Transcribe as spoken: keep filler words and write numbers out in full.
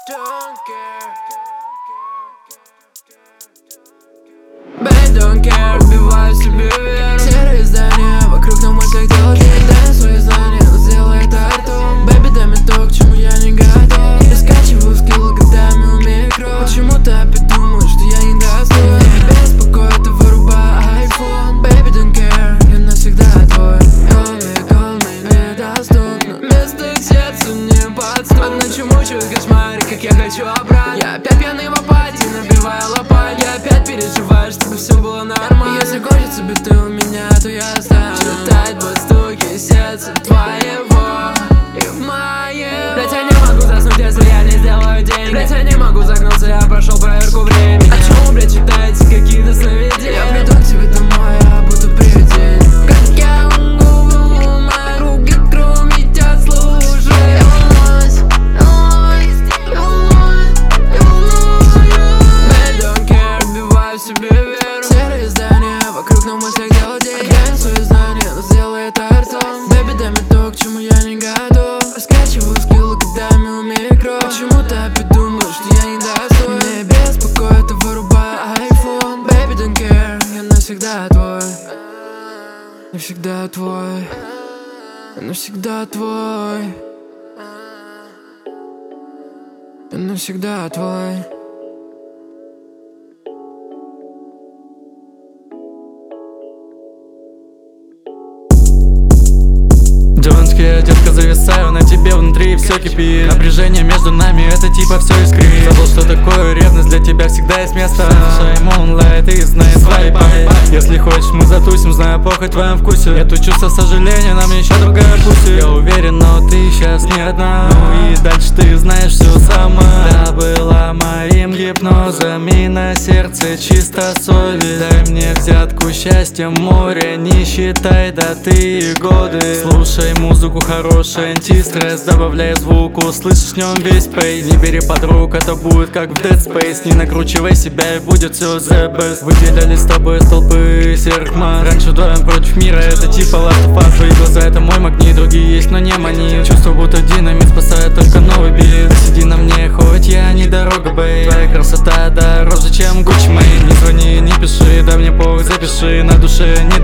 Don't care. Baby, don't care. Убиваю себе веру. Серые здания, вокруг на мыслях делать. Дай свои знания, но сделай это ртом. Baby, дай мне то, к чему я не готов. Я скачиваю скиллы годами у микро. Почему ты опять думаешь, что я не достоин? Меня беспокоит, ты вырубай iPhone. Baby, don't care, я навсегда твой. Call me, call me, недоступно. Место к сердцу не подступно. Под ночью мучаюсь кошмаре, как я хочу обратно. Я опять пьяный в апатии, набиваю лопать. Я опять переживаю, чтобы все было нормально. Если кончатся биты у меня, то я останусь. Считать под стуки сердца твоего и в моем. Блять, я не могу заснуть, если я не сделаю день. Блять, я не могу загнуться, я прошел проверку времени. А чему, блять, читаете какие-то сновидения? Я приду к тебе домой, я буду привидением. Как я могу, мои руки кроме тебя служат. Я волнуюсь, волнуюсь, я волнуюсь, я волнуюсь. Baby, don't care, убиваю себе веру. Серые здания, вокруг на мыслях делать день. Глянь свои знания, но сделай это ртом. Baby, дай мне то, к чему я не готов. Раскачиваю скиллы годами у микро. Почему ты опять думаешь, что я не достоин? Меня беспокоит, ты вырубай iPhone. Baby, don't care, я навсегда твой. Навсегда твой. Я навсегда твой. Я навсегда твой. Джонский, детка, зависаю на тебе, внутри все кипит. Напряжение между нами, это типа все искрит. Забыл, что такое ревность, для тебя всегда есть место. Слушай Moonlight и знай свои пай. Если хочешь, мы затусим, знаю похоть в твоем вкусе. Нету чувства сожаления, нам еще другая пусть. Я уверен, но ты сейчас не одна. Ну и дальше ты знаешь все сама. Да, была моим гипнозом, и на сердце чисто совесть. Дай мне взятку счастья, море, не считай даты и годы. Слушай музыку, хороший антистресс, добавляй звуку, слышишь в нем весь пейс. Не бери подруг, это будет как в Dead Space. Не накручивай себя, и будет все the best. Выделяли с тобой столпы серых мас. Раньше вдвоем против мира, это типа Last of Us. Твои глаза, это мой магнит, другие есть, но не мани. Чувство, будто динамит спасает только новый бит. Сиди на мне, хоть я не дорога, бэй. Твоя красота дороже, чем Gucci Mane. Не звони, не пиши, да мне пох, запиши. На душе не